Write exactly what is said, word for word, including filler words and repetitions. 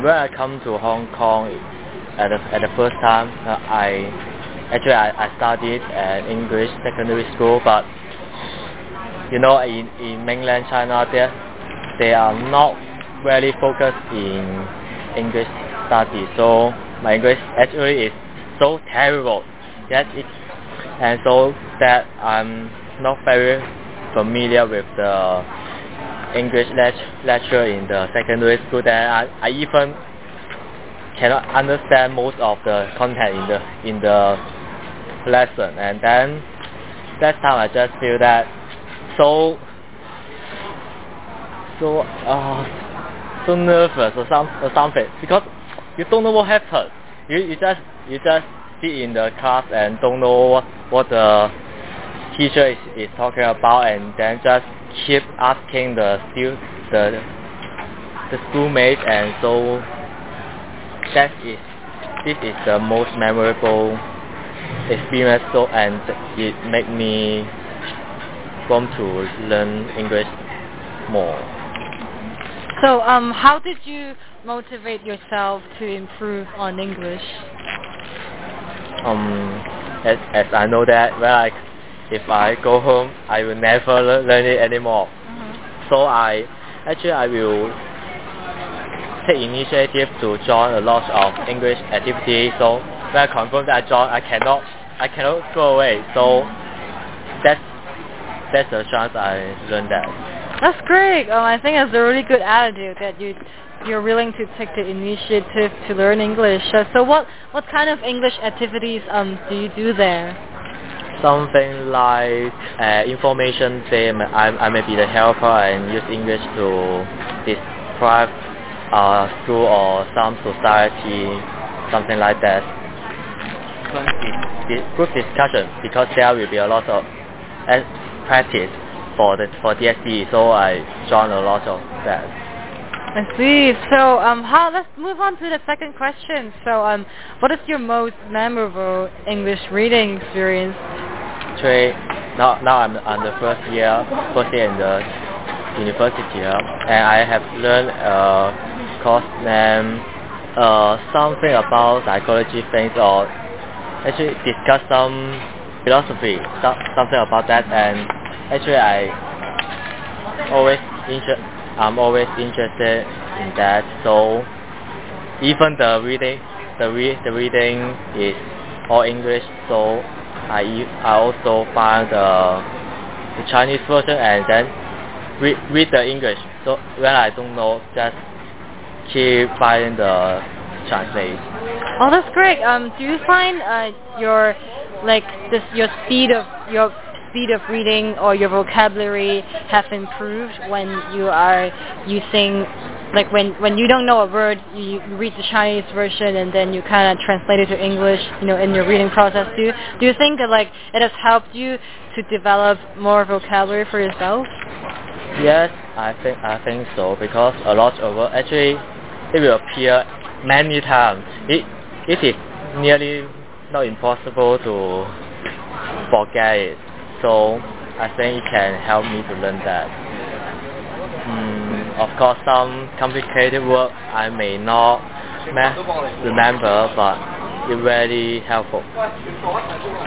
When I come to Hong Kong at the, at the first time, uh, I actually I, I studied at English secondary school, but you know in, in mainland China there they are not really focused in English study, so my English actually is so terrible that it and so that I'm not very familiar with the English lecture, lecture in the secondary school. That I, I even cannot understand most of the content in the in the lesson, and then that time I just feel that so so uh, so nervous or some or something, because you don't know what happened. You you just you just sit in the class and don't know what, what the teacher is, is talking about, and then just keep asking the still the the schoolmates, and so that is this is the most memorable experience. So and it made me want to learn English more. So um, how did you motivate yourself to improve on English? Um, as as I know that when I if I go home, I will never learn, learn it anymore. Mm-hmm. So I actually I will take initiative to join a lot of English activities. So when I confirm that I join, I cannot I cannot go away. So that's that's the chance I learned that. That's great. Um, I think it's a really good attitude that you you're willing to take the initiative to learn English. Uh, so what what kind of English activities um do you do there? Something like uh, information team. I, I may be the helper and use English to describe uh, school or some society, something like that. It's, it's group discussion, because there will be a lot of uh, practice for the for D S E, so I join a lot of that. I see. So um, how let's move on to the second question. So um, what is your most memorable English reading experience? Actually, now now I'm on the first year, first year in the university here, and I have learned a course named uh, something about psychology things, or actually discuss some philosophy, so, something about that. And actually, I always inter I'm always interested in that. So even the reading, the re the reading is all English. So I I also find the the Chinese version and then read read the English. So when I don't know, just keep finding the translate. Oh, that's great. Um, do you find uh, your like this your speed of your speed of reading or your vocabulary have improved when you are using, like when when you don't know a word, you, you read the Chinese version and then you kind of translate it to English, you know, in your reading process? Do you, do you think that like it has helped you to develop more vocabulary for yourself? Yes, I think I think so, because a lot of words actually it will appear many times. It it is nearly not impossible to forget it. So I think it can help me to learn that. Mm, of course, some complicated word I may not remember, but it's very helpful.